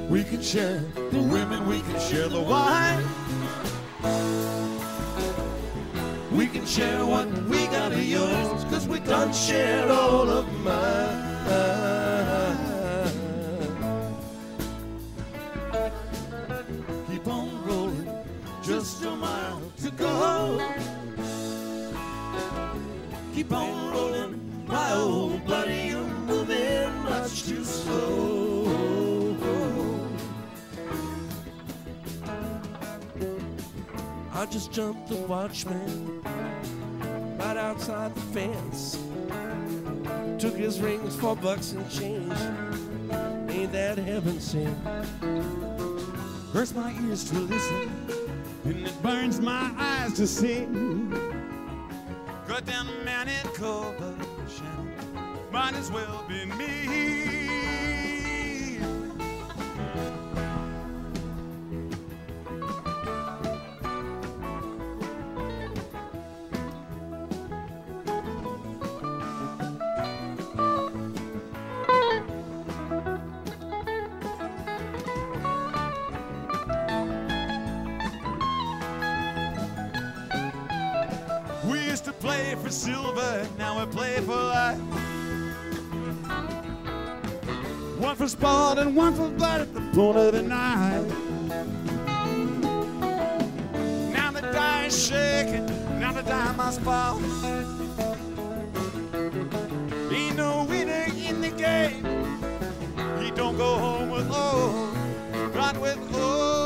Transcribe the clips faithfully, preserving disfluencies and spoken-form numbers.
We can share the women, we can share the wine. We can share what we got of yours, cause we done shared all of mine. Keep on rolling, just a mile to go. Keep on rolling, my old buddy, you're moving much too slow. I just jumped the watchman right outside the fence. Took his rings for bucks and change. Ain't that heaven sent? Hurts my ears to listen, and it burns my eyes to see. Cut down a man in Culver Shannon, might as well be me. Play for silver, now we play for life. One for sport and one for blood at the point of the knife. Now the die is shaking, now the die must fall. Ain't no winner in the game. He don't go home with oh, run with oh.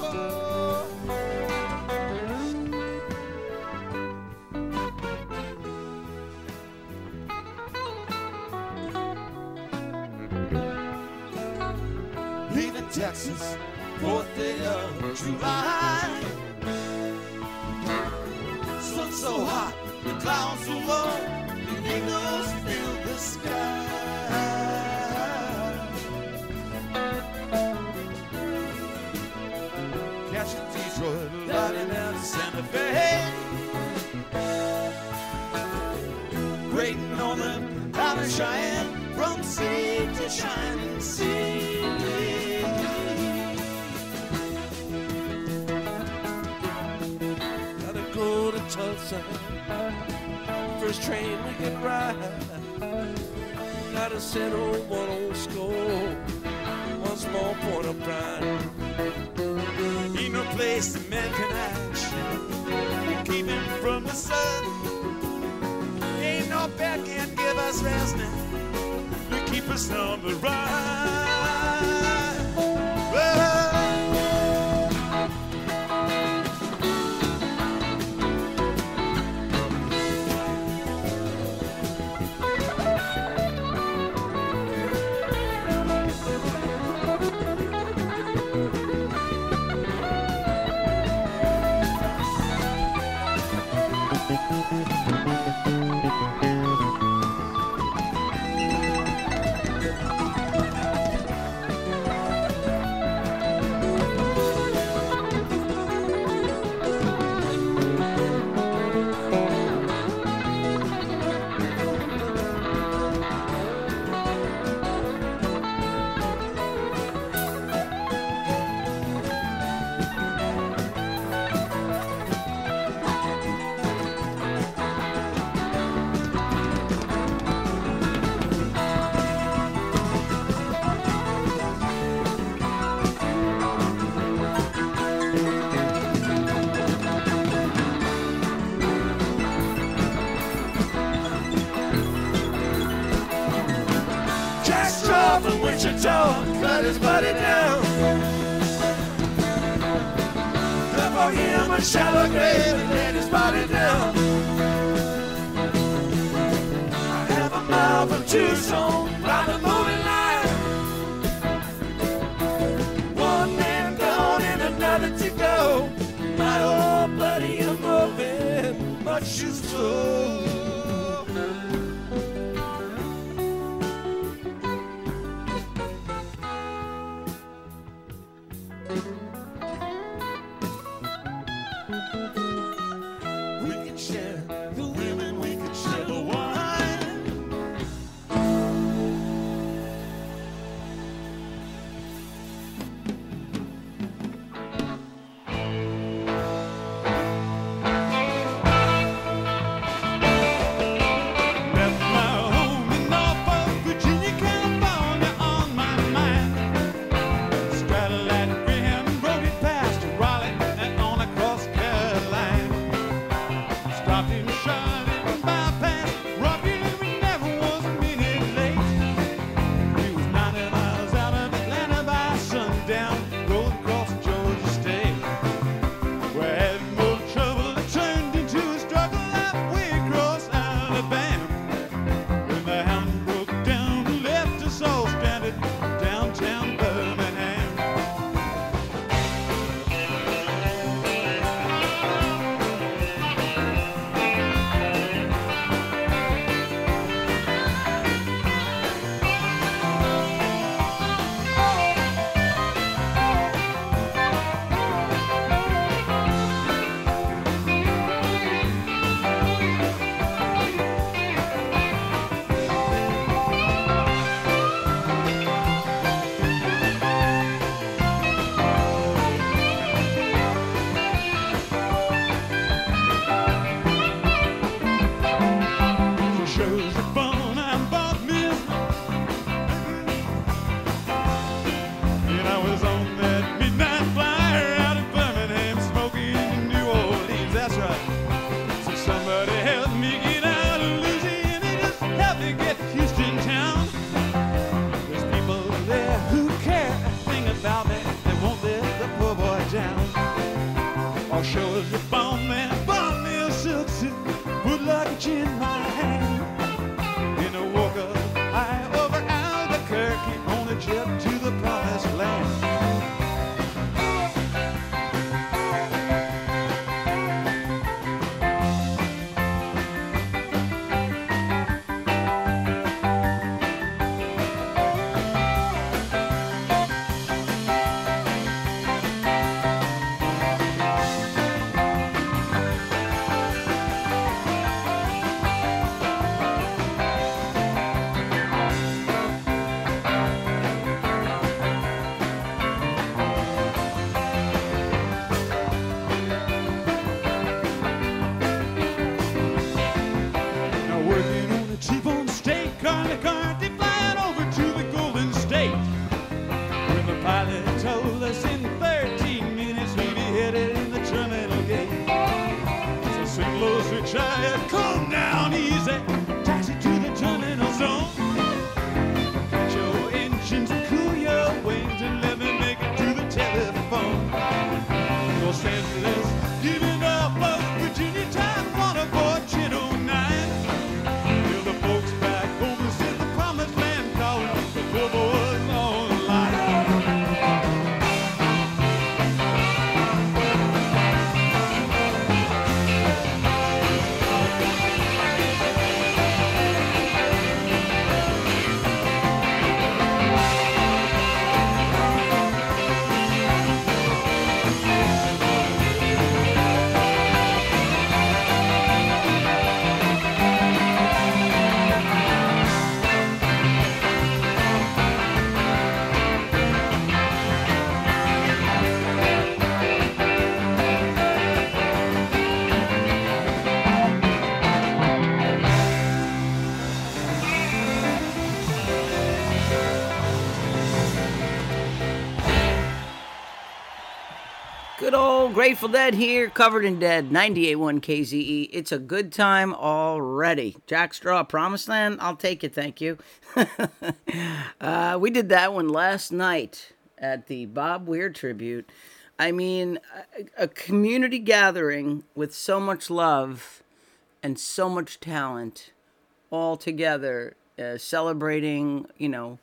Texas, fourth day of July. Sun so hot, the clouds so low, the eagles fill the sky. Catching Detroit, riding out of Santa Fe. Great Northern, out of Cheyenne, from sea to shining sea. Go to Tulsa, first train we can ride. Gotta settle one old score, one small point of pride. Ain't no place that man can hide, keep him from the sun. Ain't no bed can give us rest now, to keep us on the run. Well, cut his body down. Dug for him a shallow grave and laid his body down. I have a mile from Tucson, round the moving line. One man gone and another to go. My old buddy, you're moving much too slow. old Grateful Dead here, Covered in Dead, ninety-eight point one K Z E. It's a good time already. Jack Straw, Promised Land, I'll take it, thank you. uh, we did that one last night at the Bob Weir tribute. I mean, a, a community gathering with so much love and so much talent all together, uh, celebrating, you know,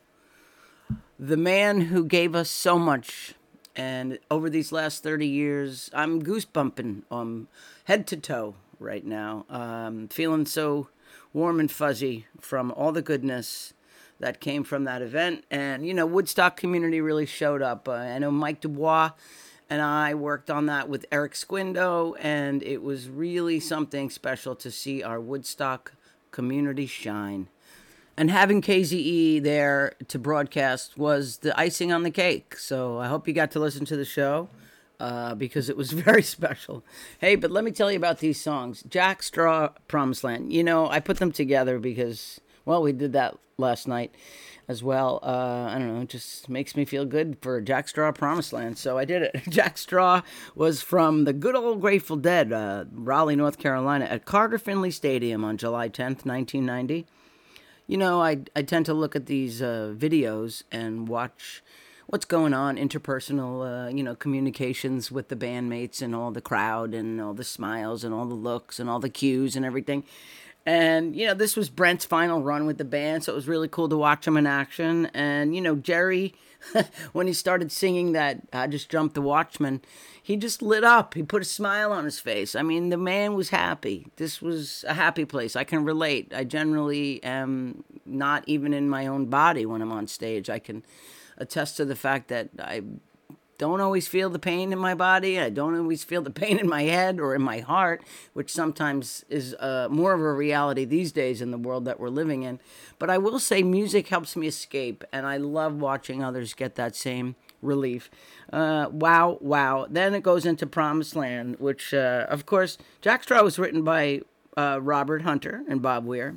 the man who gave us so much. And over these last thirty years, I'm goosebumping um, head to toe right now. Um, feeling so warm and fuzzy from all the goodness that came from that event. And, you know, Woodstock community really showed up. Uh, I know Mike Dubois and I worked on that with Eric Squindo, and it was really something special to see our Woodstock community shine. And having K Z E there to broadcast was the icing on the cake. So I hope you got to listen to the show uh, because it was very special. Hey, but let me tell you about these songs. Jack Straw, Promised Land. You know, I put them together because, well, we did that last night as well. Uh, I don't know, it just makes me feel good for Jack Straw, Promised Land. So I did it. Jack Straw was from the good old Grateful Dead, uh, Raleigh, North Carolina, at Carter Finley Stadium on July tenth, nineteen ninety. You know, I, I tend to look at these uh, videos and watch what's going on, interpersonal, uh, you know, communications with the bandmates and all the crowd and all the smiles and all the looks and all the cues and everything. And, you know, this was Brent's final run with the band, so it was really cool to watch him in action. And, you know, Jerry, when he started singing that I Just Jumped the Watchman, he just lit up. He put a smile on his face. I mean, the man was happy. This was a happy place. I can relate. I generally am not even in my own body when I'm on stage. I can attest to the fact that I don't always feel the pain in my body. I don't always feel the pain in my head or in my heart, which sometimes is uh, more of a reality these days in the world that we're living in. But I will say music helps me escape, and I love watching others get that same relief. Uh, wow, wow. Then it goes into Promised Land, which, uh, of course, Jack Straw was written by uh, Robert Hunter and Bob Weir.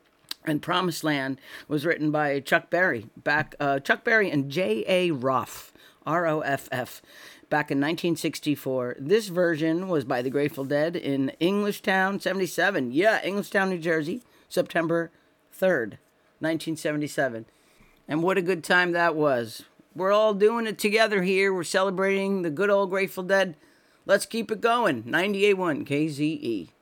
And Promised Land was written by Chuck Berry, back uh, Chuck Berry and J A. Roth. R O F F, back in nineteen sixty-four. This version was by the Grateful Dead in Englishtown, seventy-seven. Yeah, Englishtown, New Jersey, September third, nineteen seventy-seven. And what a good time that was. We're all doing it together here. We're celebrating the good old Grateful Dead. Let's keep it going. ninety-eight point one K Z E.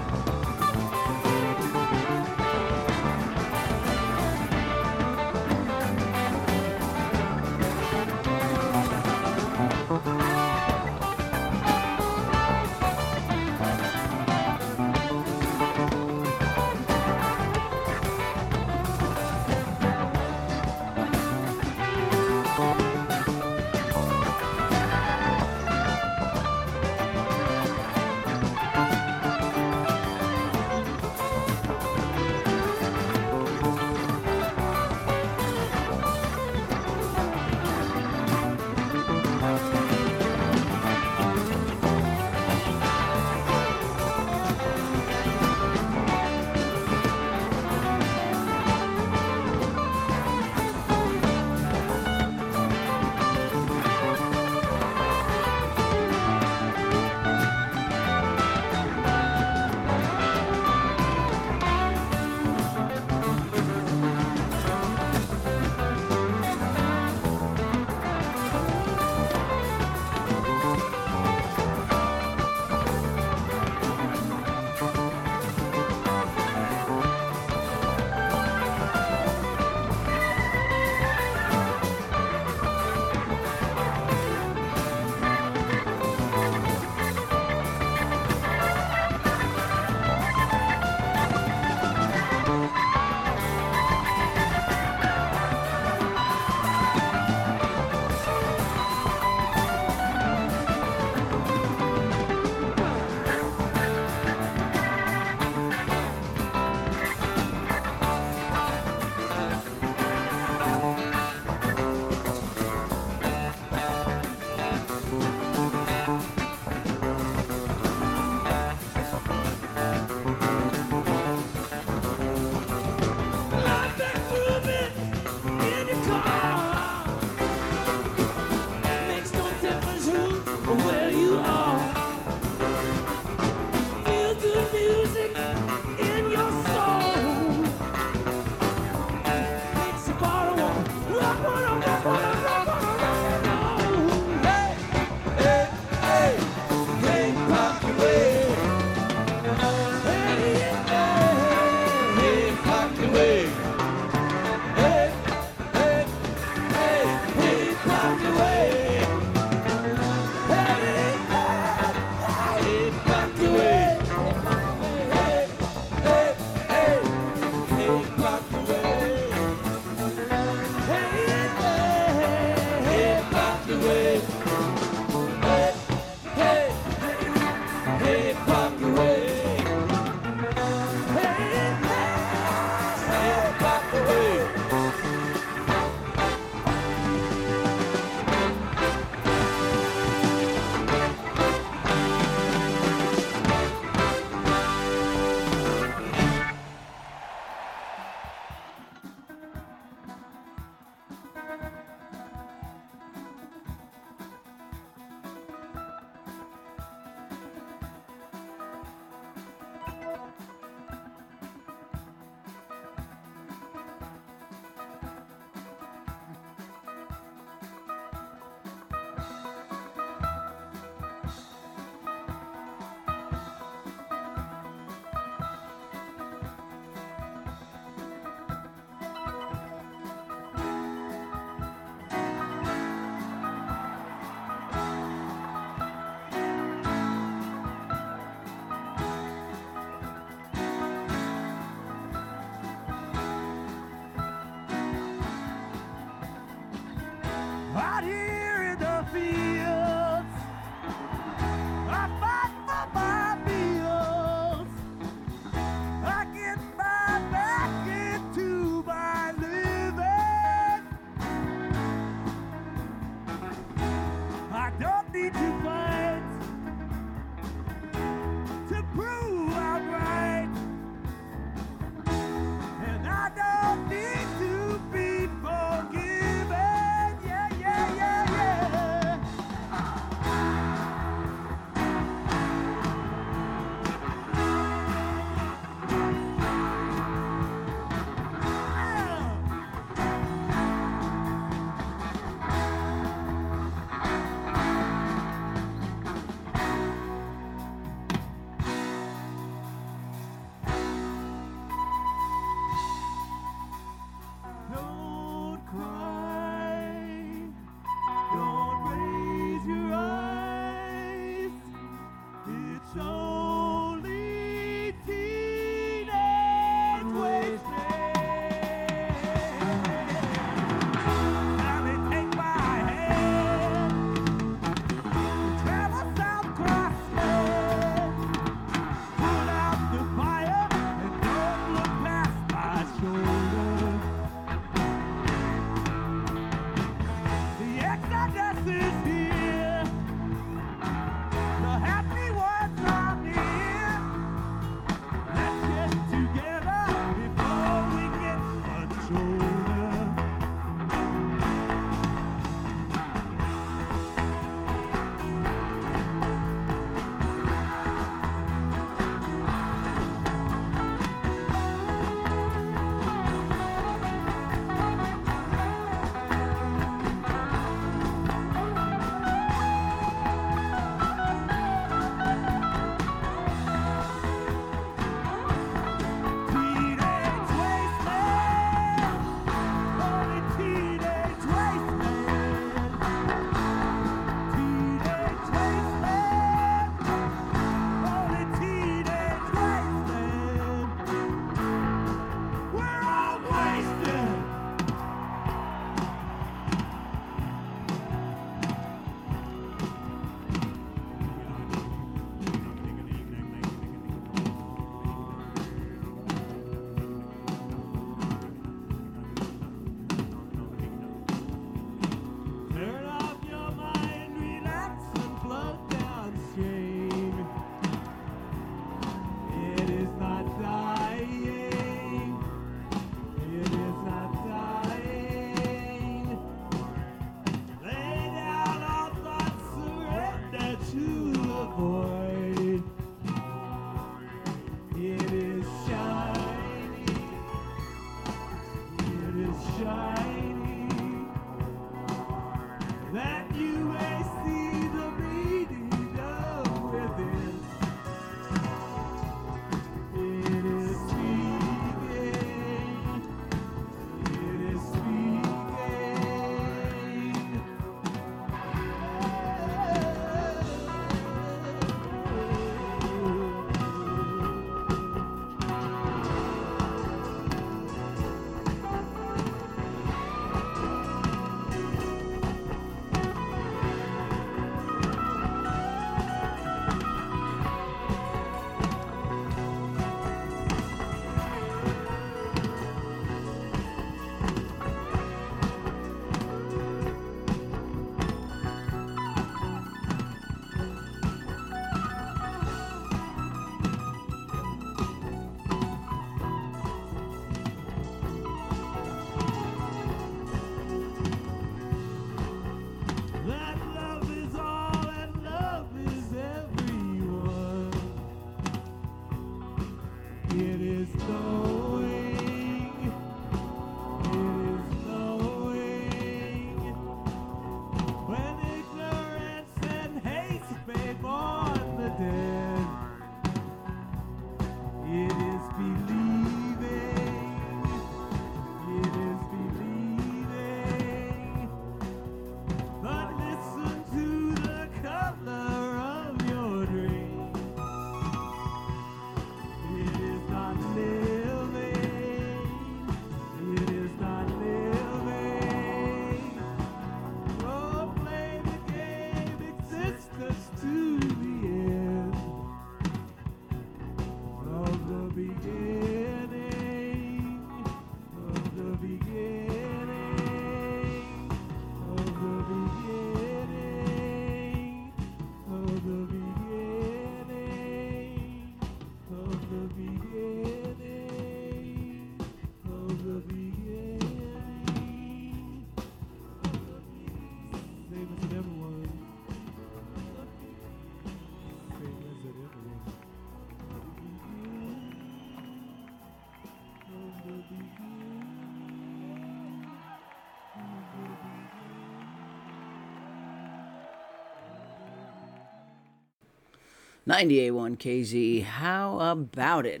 ninety-eight point one K Z E, how about it?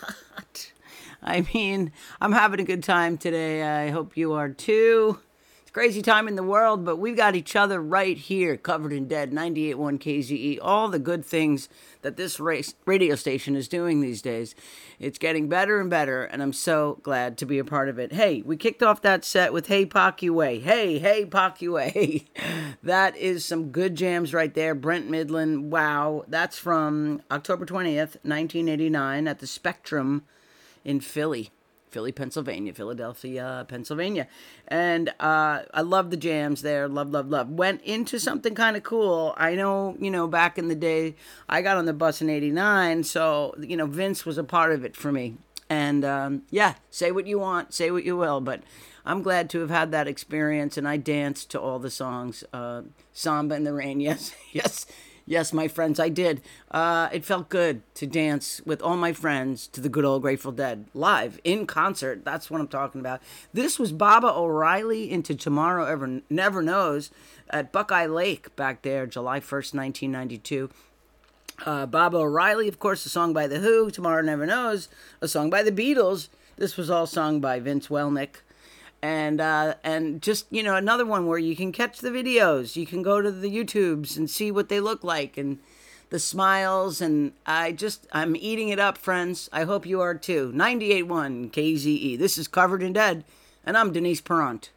What? I mean, I'm having a good time today. I hope you are too. It's a crazy time in the world, but we've got each other right here, Covered in Dead, ninety-eight point one K Z E, all the good things that this race, radio station is doing these days. It's getting better and better, and I'm so glad to be a part of it. Hey, we kicked off that set with Hey Pockway. Hey, hey Pockway. That is some good jams right there. Brent Midland, wow. That's from October twentieth, nineteen eighty-nine at the Spectrum in Philly. Philly, Pennsylvania, Philadelphia, Pennsylvania. And uh, I love the jams there. Love, love, love. Went into something kind of cool. I know, you know, back in the day, I got on the bus in eighty-nine, so, you know, Vince was a part of it for me. And, um, yeah, say what you want, say what you will, but I'm glad to have had that experience, and I danced to all the songs. Uh, Samba in the Rain, yes, yes. Yes, my friends, I did. Uh, it felt good to dance with all my friends to the good old Grateful Dead live in concert. That's what I'm talking about. This was Baba O'Riley into Tomorrow Ever Never Knows at Buckeye Lake back there, July first, nineteen ninety-two. Uh, Baba O'Riley, of course, a song by The Who, Tomorrow Never Knows, a song by the Beatles. This was all sung by Vince Welnick. And uh, and just, you know, another one where you can catch the videos. You can go to the YouTubes and see what they look like and the smiles. And I just, I'm eating it up, friends. I hope you are too. ninety-eight point one K Z E. This is Covered in Dead, and I'm Denise Perrant.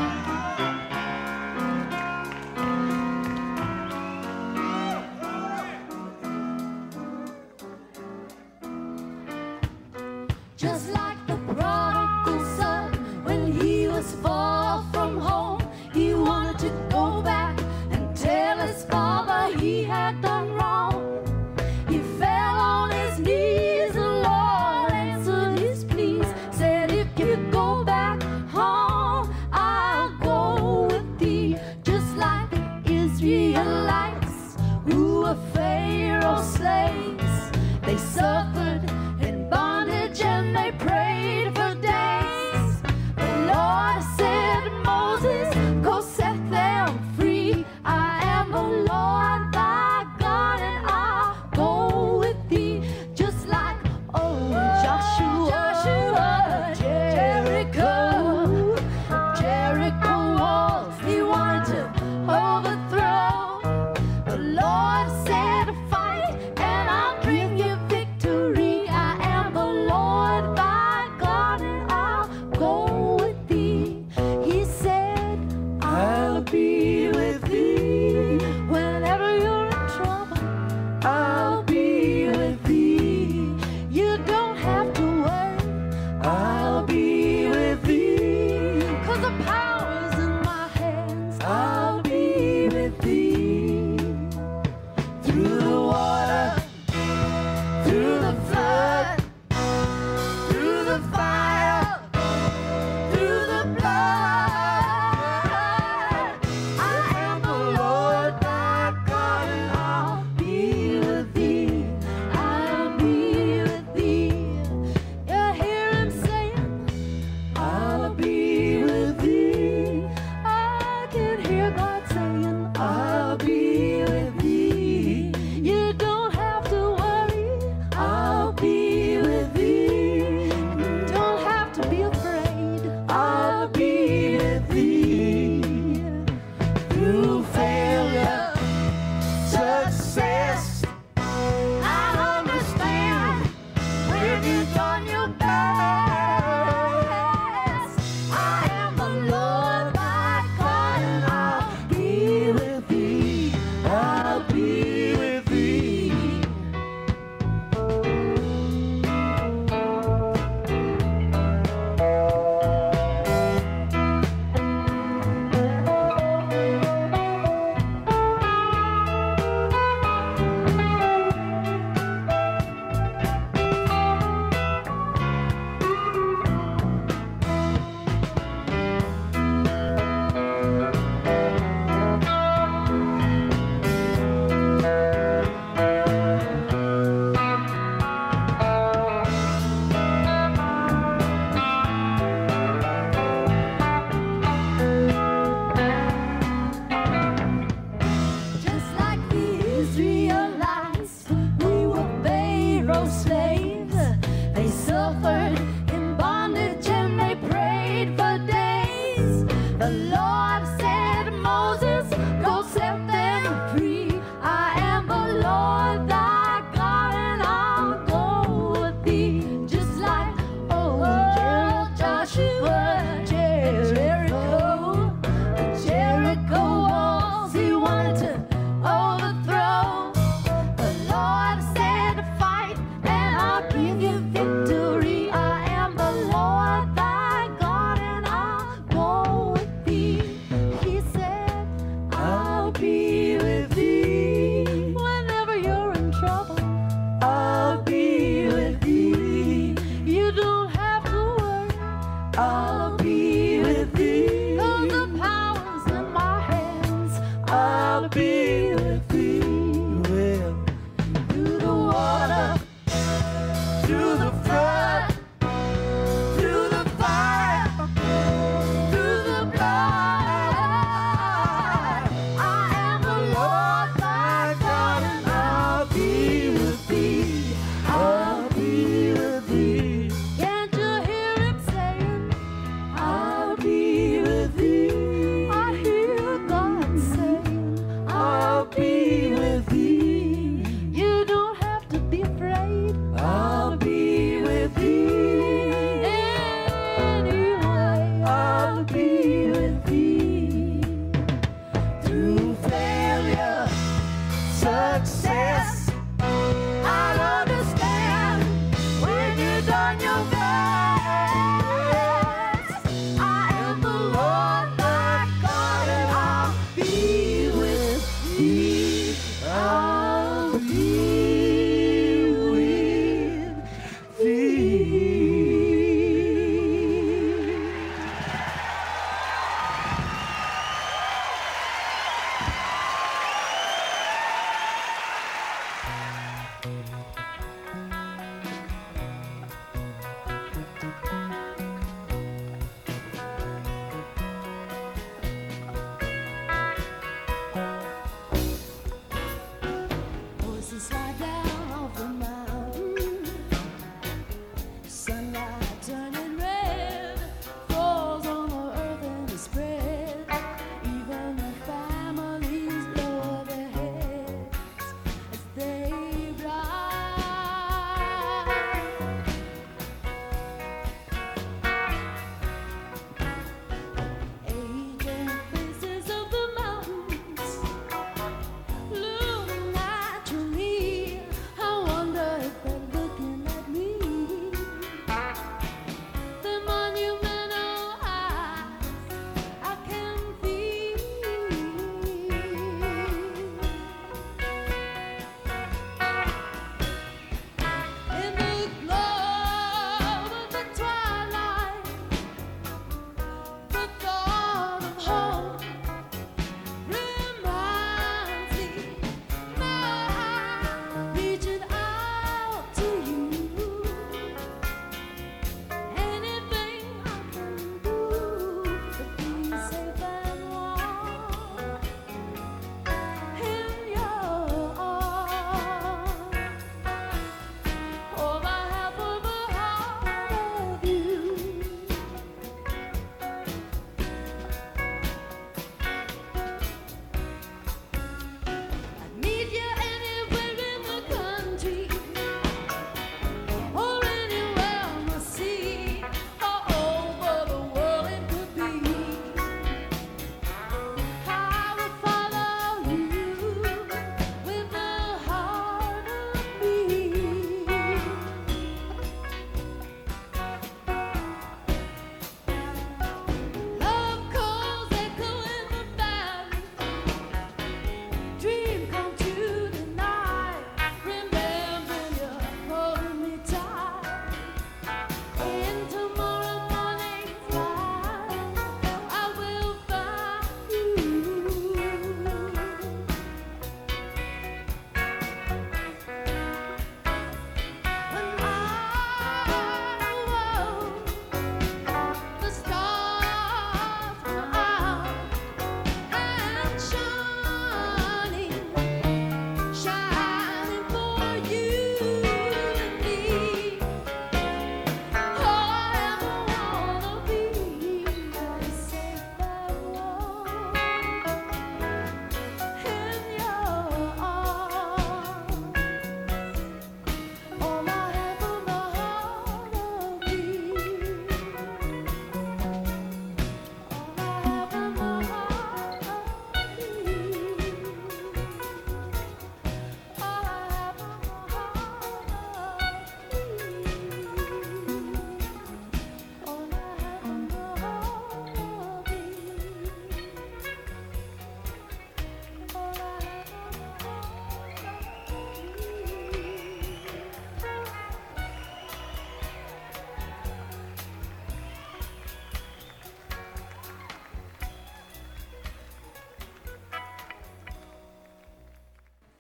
Just like the prodigal son when he was far from home, he wanted to go back and tell his father he had done wrong. He fell on his knees, the Lord answered his pleas, said, if you go back home, I'll go with thee. Just like the Israelites who were Pharaoh's slaves, they suffered in bondage and they prayed for days. The Lord said to Moses, go set them free. overthrow. The Lord said, fight, and I'll bring you victory. I am the Lord thy God, and I'll go with thee. He said, I'll be with thee. Whenever you're in trouble, I'll be with thee. You don't have to worry, I'll be with thee. 'Cause the power's in my hands, I'll be with thee. Through the water, through the flood, through the fire, through the blood, I am the Lord thy God, and I'll be with thee. I'll be with thee. You hear him saying, I'll be with thee. I can hear God saying, I'll be with thee. You don't have to worry, I'll be with thee. Don't have to be afraid, I'll be with thee. Through failure, success, I understand when you've done your best. I am the Lord thy God, and I'll be with thee. I'll be with thee. Just like the Israelites, we were Pharaoh's slaves. They suffered in bondage and they prayed for days. The Lord said, Moses, go set them free. I am the Lord thy God, and I'll go with thee. Just like old Joshua, Jericho, the Jericho walls he wanted to overthrow. The Lord said, fight, and I'll bring you victory. I am the Lord thy God, and I'll go with thee. He said, I'll be with thee. Whenever you're in trouble, I'll be with thee. You don't have to worry, I'll be with thee. 'Cause the power's in my hands, I'll be with thee. Well, through the water, through the flood, through the fire, through the blood, I am the Lord thy God, and I'll be with thee. I'll be with thee. Can't you hear him saying, I'll be with thee? I hear God saying, I'll be with thee. You don't have to be afraid, I'll be with thee. Anyway, I'll be with thee. Through failure, success, I'll understand when you've done your best. I am the Lord thy God, and I'll be with thee. I'll be with thee.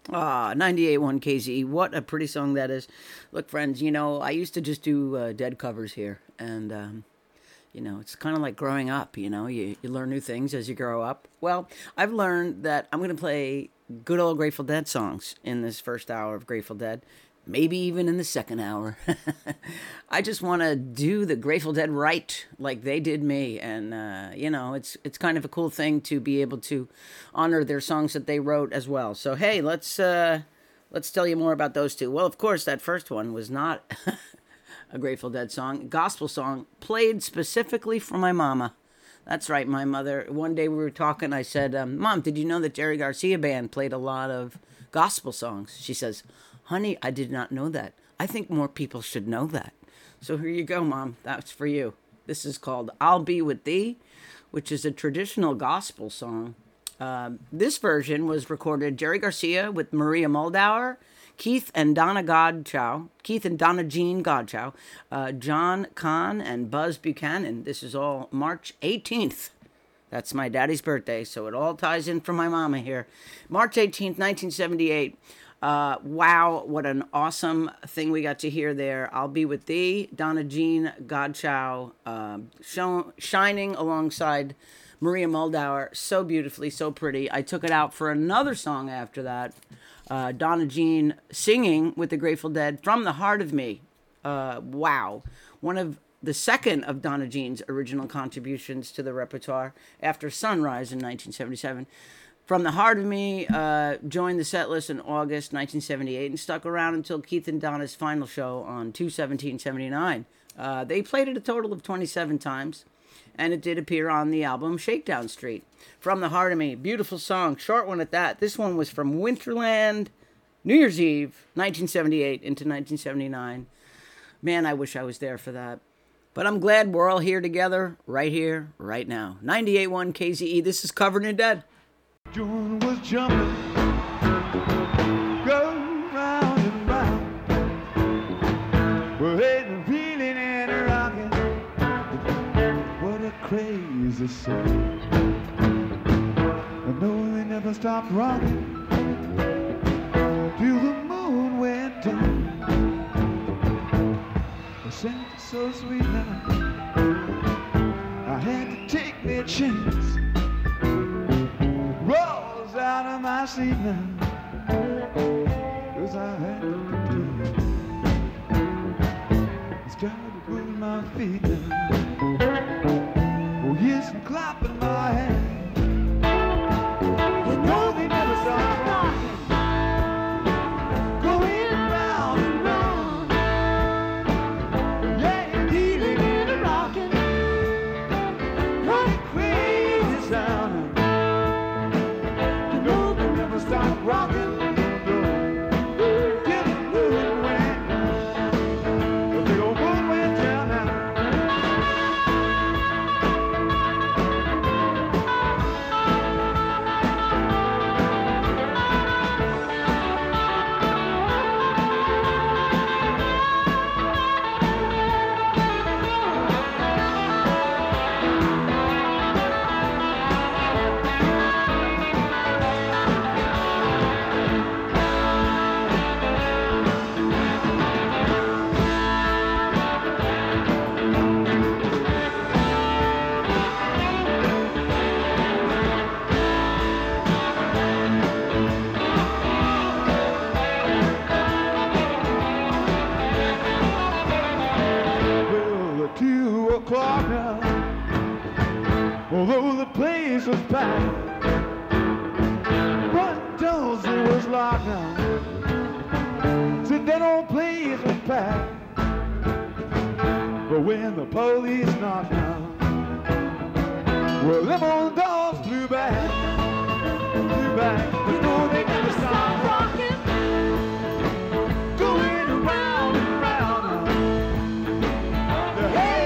Ah, ninety-eight point one K Z E. What a pretty song that is. Look, friends, you know, I used to just do uh, Dead covers here. And, um, you know, it's kind of like growing up, you know. You, you learn new things as you grow up. Well, I've learned that I'm going to play good old Grateful Dead songs in this first hour of Grateful Dead. Maybe even in the second hour. I just want to do the Grateful Dead right, like they did me. And, uh, you know, it's it's kind of a cool thing to be able to honor their songs that they wrote as well. So, hey, let's uh, let's tell you more about those two. Well, of course, that first one was not a Grateful Dead song. Gospel song played specifically for my mama. That's right, my mother. One day we were talking, I said, um, Mom, did you know that Jerry Garcia Band played a lot of gospel songs? She says, honey, I did not know that. I think more people should know that. So here you go, Mom. That's for you. This is called I'll Be With Thee, which is a traditional gospel song. Um, this version was recorded Jerry Garcia with Maria Muldaur, Keith and Donna Godchow, Keith and Donna Jean Godchow, uh, John Kahn and Buzz Buchanan. This is all March eighteenth. That's my daddy's birthday, so it all ties in for my mama here. March eighteenth, nineteen seventy-eight. Uh, wow, what an awesome thing we got to hear there. I'll Be With Thee, Donna Jean Godchow, uh, show, shining alongside Maria Muldaur, so beautifully, so pretty. I took it out for another song after that. Uh, Donna Jean singing with the Grateful Dead, From the Heart of Me. Uh, wow. One of the second of Donna Jean's original contributions to the repertoire after Sunrise in nineteen seventy-seven. From the Heart of Me uh, joined the set list in August nineteen seventy-eight and stuck around until Keith and Donna's final show on two seventeen seventy-nine. Uh, they played it a total of twenty-seven times, and it did appear on the album Shakedown Street. From the Heart of Me, beautiful song, short one at that. This one was from Winterland, New Year's Eve, nineteen seventy-eight into nineteen seventy-nine. Man, I wish I was there for that. But I'm glad we're all here together, right here, right now. ninety-eight point one K Z E, this is Covered in Dead. June was jumping, go round and round. We're hitting, feeling and rocking. What a crazy song. I know they never stopped rocking till the moon went down. The scent is so sweet now, I had to take me a chance. Rolls out of my seat now, 'cause I had to do it. It's time to move my feet now. Oh yes, I'm clapping my hands. You know they never stop rocking, going round and round. Yeah, healing and rocking. What a crazy sound. Stop rocking, till the moon went down. The big old moon went down now. O'clock now, although the place was packed, front doors it was locked now. Said that old place was packed, but when the police knocked now, well, them old doors flew back, flew back. You know they never stop rocking, going around and round now. The hey.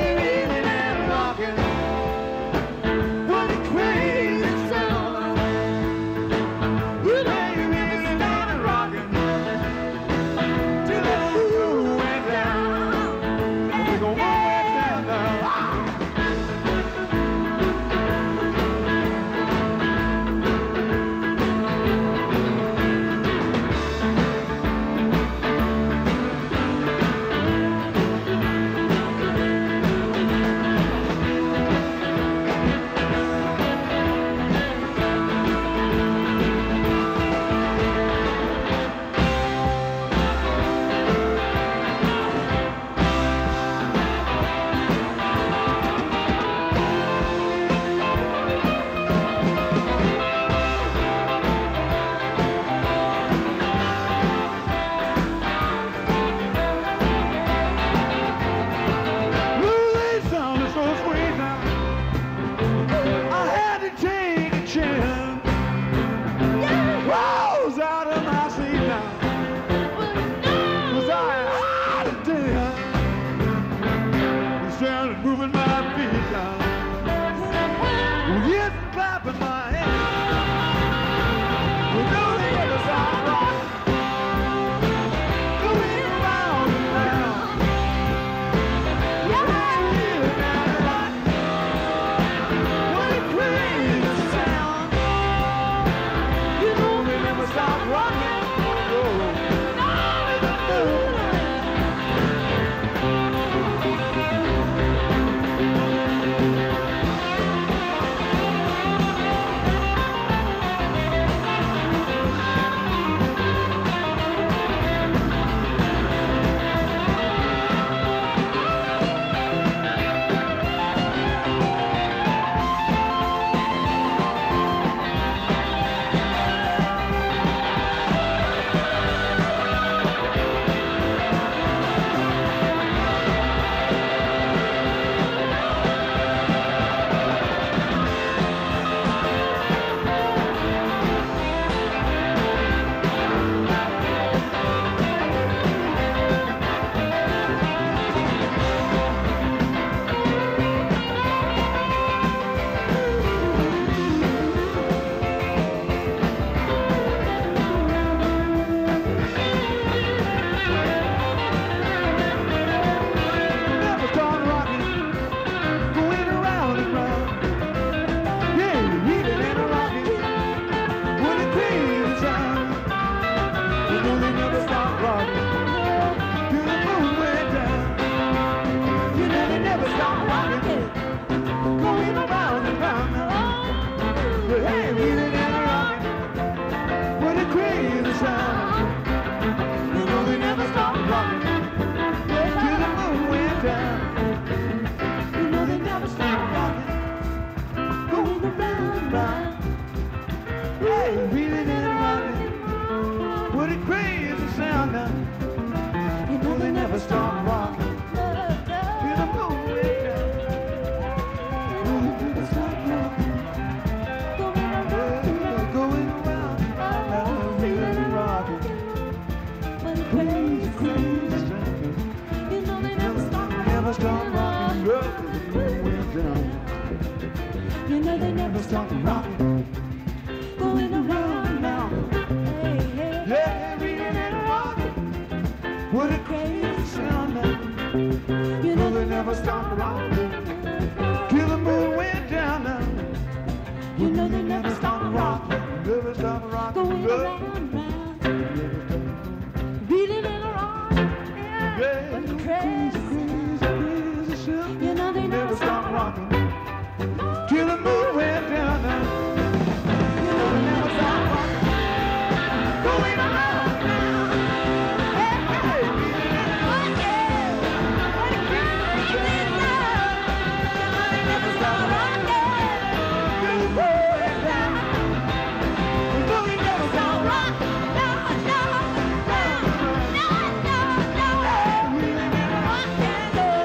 stop rocking. Going around now. Hey, hey. Yeah, reeling and rocking. What a crazy sound now. You know They never stop rocking. Till the moon went down now. You know they never stop rocking. Never stop rocking. Going around, round. Reeling and rocking. Yeah. Yeah, What a crazy, crazy. crazy, crazy ship. You know they Never stop rocking. Till the moon went down now. You know they never stop rocking. Going around, round. Hey, hey. Oh, yeah. What a crazy sound. You know they never stop rocking. Till the moon went down. The moon never stop rocking. No, no, no, no, no, no. Reeling and rocking.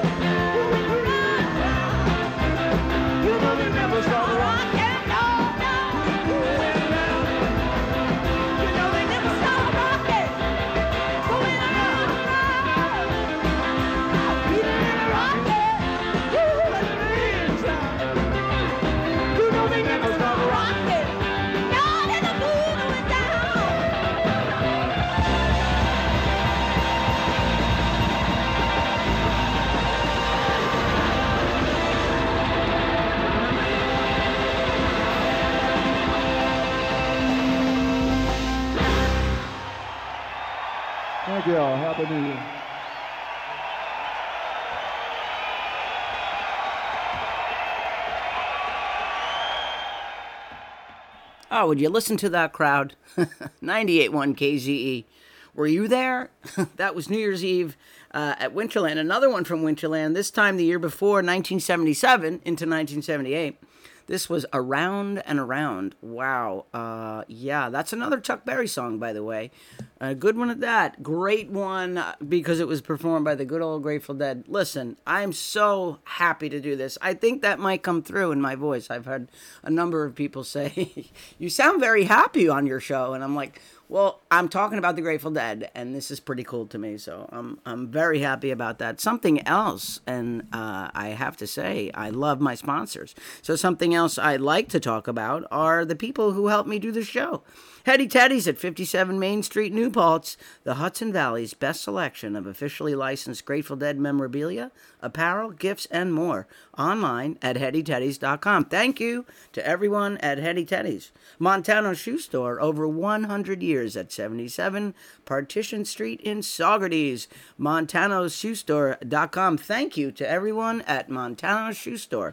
You know they never stop rocking. You know they never stop rocking. Thank you all. Happy New Year. Oh, would you listen to that crowd? ninety-eight point one K Z E. Were you there? That was New Year's Eve uh, at Winterland. Another one from Winterland, this time the year before, nineteen seventy-seven into nineteen seventy-eight. This was Around and Around. Wow. Uh, yeah, that's another Chuck Berry song, by the way. A good one at that. Great one uh, because it was performed by the good old Grateful Dead. Listen, I'm so happy to do this. I think that might come through in my voice. I've had a number of people say, you sound very happy on your show. And I'm like, well, I'm talking about the Grateful Dead, and this is pretty cool to me, so I'm I'm very happy about that. Something else, and uh, I have to say, I love my sponsors. So something else I like to talk about are the people who help me do the show. Hetty Teddy's at fifty-seven Main Street, New Paltz, the Hudson Valley's best selection of officially licensed Grateful Dead memorabilia, apparel, gifts, and more. Online at hetty teddies dot com. Thank you to everyone at Hetty Teddy's. Montano Shoe Store, over one hundred years at seventy-seven Partition Street in Saugerties. montano shoe store dot com. Thank you to everyone at Montano Shoe Store.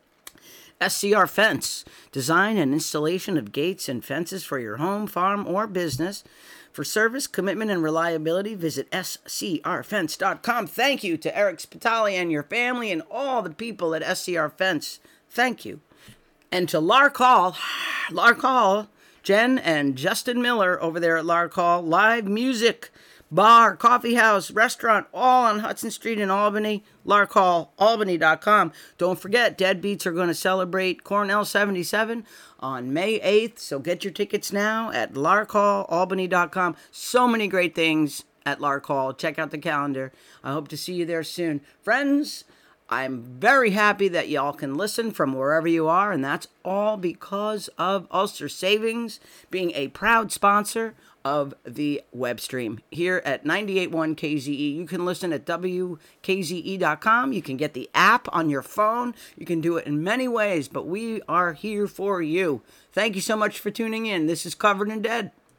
S C R Fence, design and installation of gates and fences for your home, farm, or business. For service, commitment, and reliability, visit S C R fence dot com. Thank you to Eric Spitali and your family and all the people at S C R Fence. Thank you. And to Lark Hall, Lark Hall, Jen and Justin Miller over there at Lark Hall, live music, bar, coffee house, restaurant, all on Hudson Street in Albany. Lark Hall Albany dot com. Don't forget, Deadbeats are going to celebrate Cornell seventy-seven on May eighth, so get your tickets now at Lark Hall Albany dot com. So many great things at Lark Hall. Check out the calendar. I hope to see you there soon. Friends, I'm very happy that y'all can listen from wherever you are, and that's all because of Ulster Savings being a proud sponsor of the web stream here at ninety-eight point one K Z E. You can listen at W K Z E dot com. You can get the app on your phone. You can do it in many ways, but we are here for you. Thank you so much for tuning in. This is Covered in Dead.